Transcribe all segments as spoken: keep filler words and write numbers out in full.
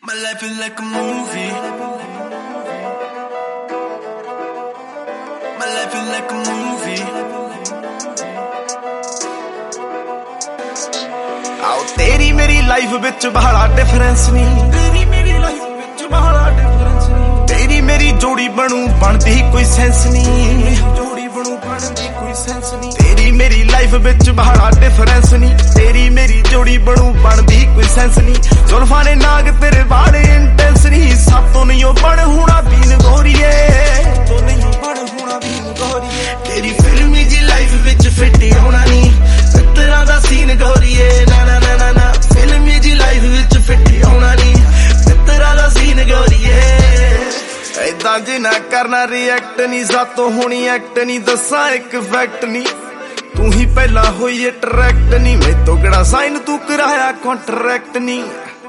My life is like a movie. My life is like a movie. आओ तेरी मेरी life which बड़ा difference नहीं, तेरी मेरी लाइफ विच बड़ा डिफरेंस नहीं, तेरी मेरी जोड़ी बनू बनदी कोई सेंस नहीं, जोड़ी बनू बनदी कोई सेंस नहीं, तेरी मेरी लाइफ विच बड़ा डिफरेंस नहीं, तेरी मेरी जोड़ी बनू बनदी कोई सेंस नहीं। जुल्फां ने नाग तेरे बाड़े इंटेंस नहीं, सब तो नहीं बन होना बीन गोरीए, तो नहीं बन होना बीन गोरीए। तेरी फिल्मी जी लाइफ विच फिट होना नहीं, तरह दा सीन गोरीए, ना ना ना ना ना फिल्मी जी लाइफ विच फिट होना नहीं, तरह दा सीन गोरीए। ऐदां जिना करना रिएक्ट नहीं, सातों होनी एक्ट नहीं, दसा एक फैक्ट नहीं, तू ही पहला होई अट्रैक्ट नहीं, मैं तो गड़ा साइन तू कराया कॉन्ट्रैक्ट नहीं।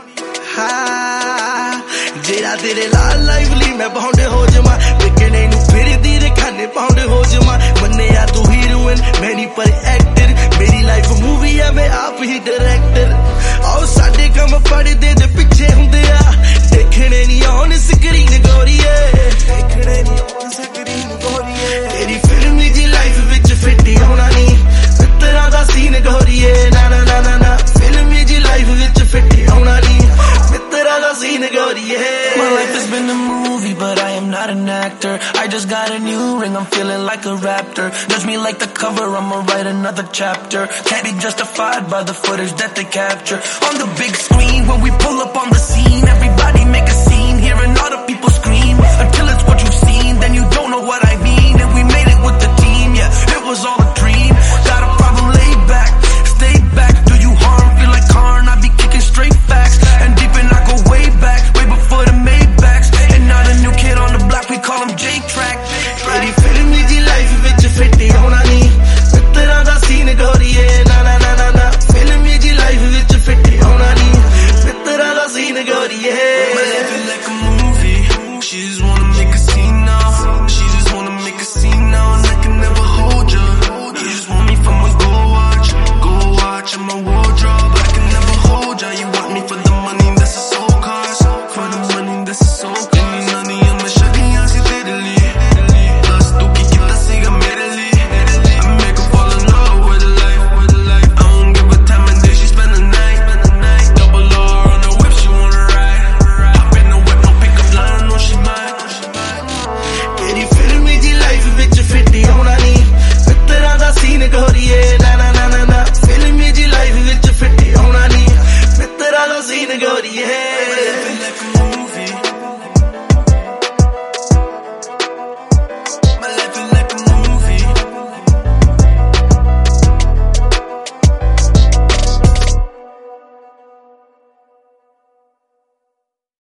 हाँ जेड़ा तेरे लाल लाइवली मैं बाउंड हो जावां, विकने नू फिर दी रे खाने पाउंड हो जावां, मन्ने या तू हीरोइन मैं नहीं पर एक्टर, मेरी लाइफ मूवी है मैं आप ही डायरेक्टर। आओ साडे कम पड़दे दे पिछे हुंदे आ, देखने नहीं ऑन स्क्रीन गोरीए, देखने नहीं ऑन स्क्रीन गोरीए। तेरी फिल्मी जी लाइफ विच फिट होना नहीं, तरह दा सीन गोरीए, ना ना ना ना ना फिल्मी जी लाइफ विच फिट होना नहीं, तरह दा सीन गोरीए। My life has been a movie, but I am not an actor. I just got a new ring, I'm feeling like a raptor. Judge me like the cover, I'ma write another chapter. Can't be justified by the footage that they capture on the big screen when we pull up